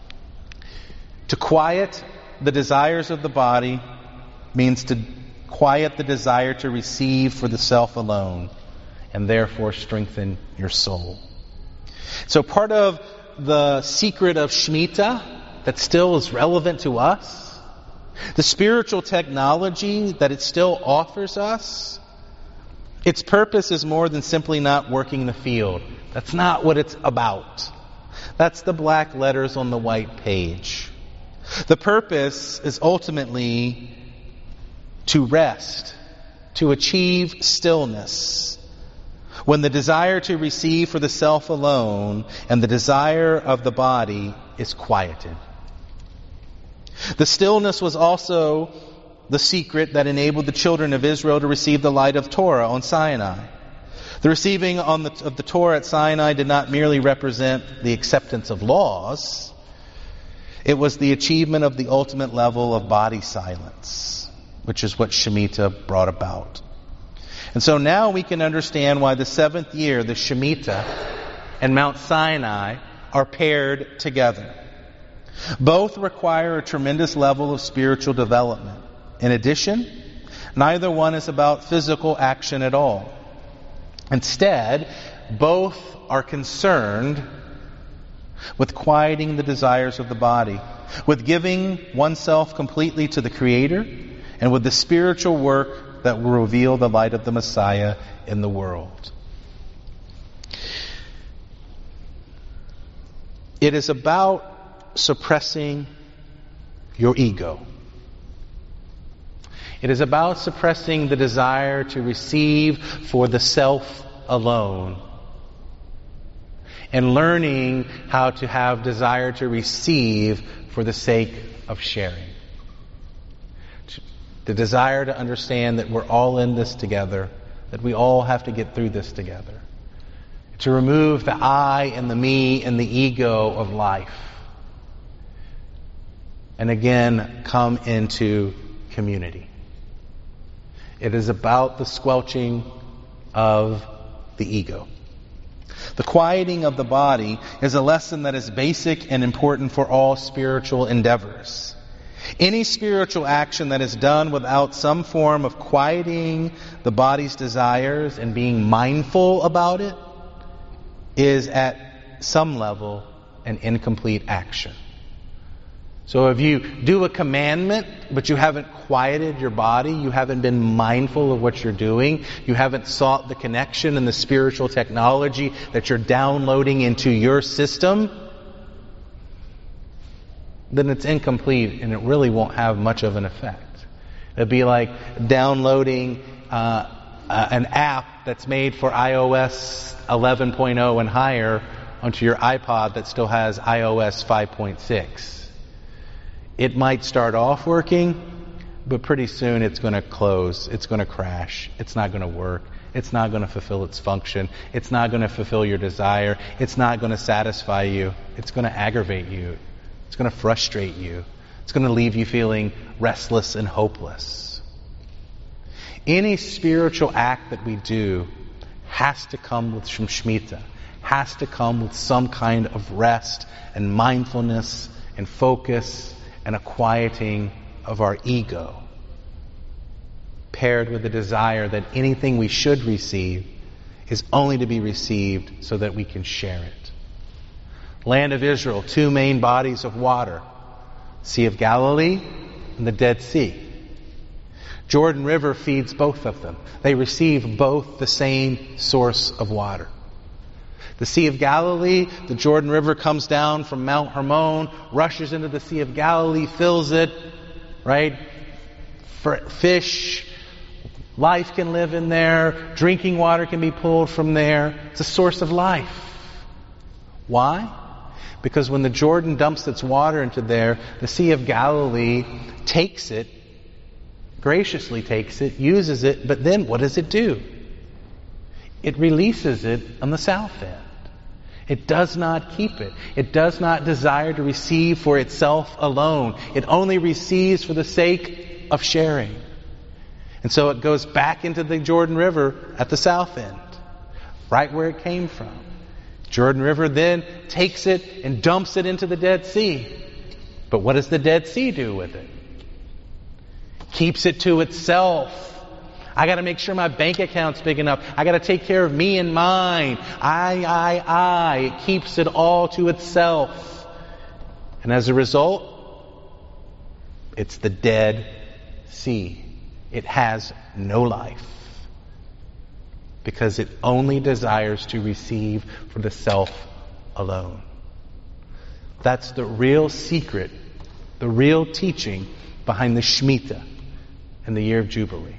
To quiet the desires of the body means to quiet the desire to receive for the self alone, and therefore strengthen your soul. So part of the secret of Shemitah that still is relevant to us, the spiritual technology that it still offers us, its purpose is more than simply not working the field. That's not what it's about. That's the black letters on the white page. The purpose is ultimately to rest, to achieve stillness, when the desire to receive for the self alone and the desire of the body is quieted. The stillness was also the secret that enabled the children of Israel to receive the light of Torah on Sinai. The receiving of the Torah at Sinai did not merely represent the acceptance of laws. It was the achievement of the ultimate level of body silence, which is what Shemitah brought about. And so now we can understand why the 7th year, the Shemitah, and Mount Sinai are paired together. Both require a tremendous level of spiritual development. In addition, neither one is about physical action at all. Instead, both are concerned with quieting the desires of the body, with giving oneself completely to the Creator, and with the spiritual work that will reveal the light of the Messiah in the world. It is about suppressing your ego. It is about suppressing the desire to receive for the self alone, and learning how to have desire to receive for the sake of sharing. The desire to understand that we're all in this together, that we all have to get through this together. To remove the I and the me and the ego of life. And again, come into community. It is about the squelching of the ego. The quieting of the body is a lesson that is basic and important for all spiritual endeavors. Any spiritual action that is done without some form of quieting the body's desires and being mindful about it is at some level an incomplete action. So if you do a commandment, but you haven't quieted your body, you haven't been mindful of what you're doing, you haven't sought the connection and the spiritual technology that you're downloading into your system, then it's incomplete and it really won't have much of an effect. It'd be like downloading an app that's made for iOS 11.0 and higher onto your iPod that still has iOS 5.6. It might start off working, but pretty soon it's going to close, it's going to crash, it's not going to work, it's not going to fulfill its function, it's not going to fulfill your desire, it's not going to satisfy you, it's going to aggravate you, it's going to frustrate you, it's going to leave you feeling restless and hopeless. Any spiritual act that we do has to come with some Shemitah, has to come with some kind of rest and mindfulness and focus and a quieting of our ego, paired with the desire that anything we should receive is only to be received so that we can share it. Land of Israel, two main bodies of water, Sea of Galilee and the Dead Sea. Jordan River feeds both of them. They receive both the same source of water. The Sea of Galilee, the Jordan River comes down from Mount Hermon, rushes into the Sea of Galilee, fills it, right? Fish, life can live in there, drinking water can be pulled from there. It's a source of life. Why? Because when the Jordan dumps its water into there, the Sea of Galilee takes it, graciously takes it, uses it, but then what does it do? It releases it on the south end. It does not keep it. It does not desire to receive for itself alone. It only receives for the sake of sharing. And so it goes back into the Jordan River at the south end, right where it came from. Jordan River then takes it and dumps it into the Dead Sea. But what does the Dead Sea do with it? Keeps it to itself. I got to make sure my bank account's big enough. I got to take care of me and mine. I. It keeps it all to itself. And as a result, it's the Dead Sea. It has no life. Because it only desires to receive for the self alone. That's the real secret, the real teaching behind the Shemitah and the year of Jubilee.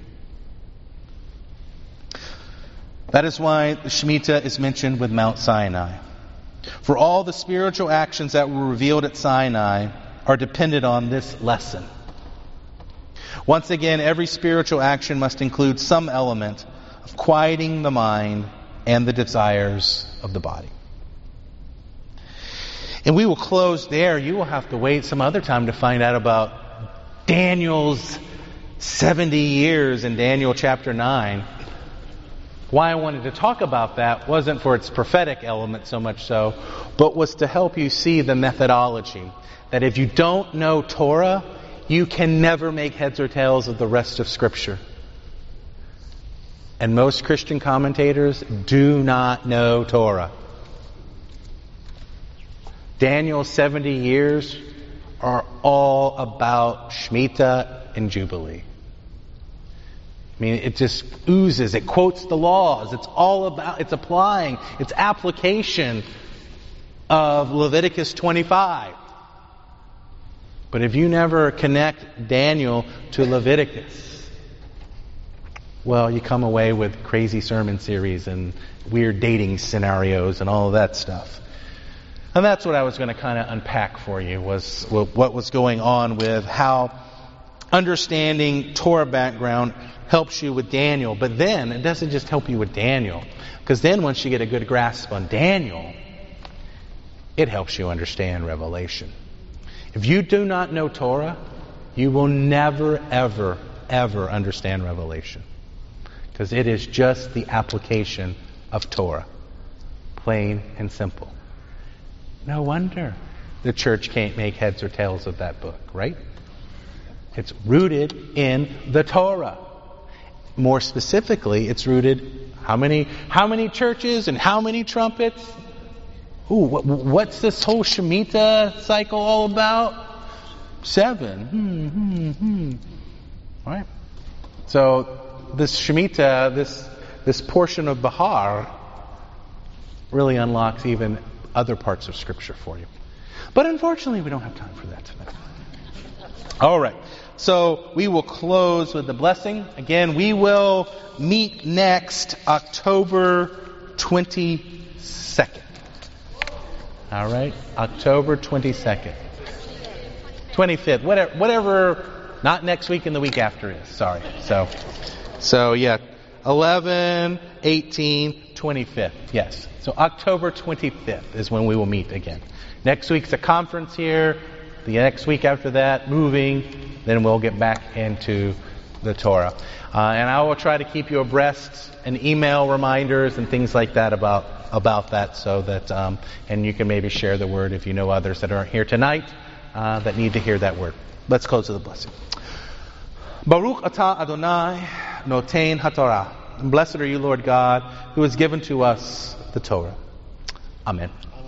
That is why the Shemitah is mentioned with Mount Sinai. For all the spiritual actions that were revealed at Sinai are dependent on this lesson. Once again, every spiritual action must include some element of quieting the mind and the desires of the body. And we will close there. You will have to wait some other time to find out about Daniel's 70 years in Daniel chapter 9. Why I wanted to talk about that wasn't for its prophetic element so much so, but was to help you see the methodology. That if you don't know Torah, you can never make heads or tails of the rest of Scripture. And most Christian commentators do not know Torah. Daniel's 70 years are all about Shemitah and Jubilee. I mean, it just oozes. It quotes the laws. It's all about, it's applying, it's application of Leviticus 25. But if you never connect Daniel to Leviticus, well, you come away with crazy sermon series and weird dating scenarios and all of that stuff. And that's what I was going to kind of unpack for you, was what was going on with how understanding Torah background helps you with Daniel. But then, it doesn't just help you with Daniel. Because then once you get a good grasp on Daniel, it helps you understand Revelation. If you do not know Torah, you will never, ever, ever understand Revelation. Because it is just the application of Torah. Plain and simple. No wonder the church can't make heads or tails of that book, right? It's rooted in the Torah. More specifically, it's rooted, how many churches and how many trumpets? Ooh, what's this whole Shemitah cycle all about? 7. Right? So this Shemitah, this portion of Bahar, really unlocks even other parts of Scripture for you. But unfortunately, we don't have time for that tonight. All right. So we will close with the blessing. Again, we will meet next October 22nd. All right? October 22nd. 25th. Whatever, not next week and the week after is. Sorry. So yeah. 11, 18, 25th. Yes. So October 25th is when we will meet again. Next week's a conference here. The next week after that, moving. Then we'll get back into the Torah. And I will try to keep you abreast and email reminders and things like that about that, so that and you can maybe share the word if you know others that aren't here tonight that need to hear that word. Let's close with a blessing. Baruch atah Adonai noten haTorah. Blessed are you, Lord God, who has given to us the Torah. Amen.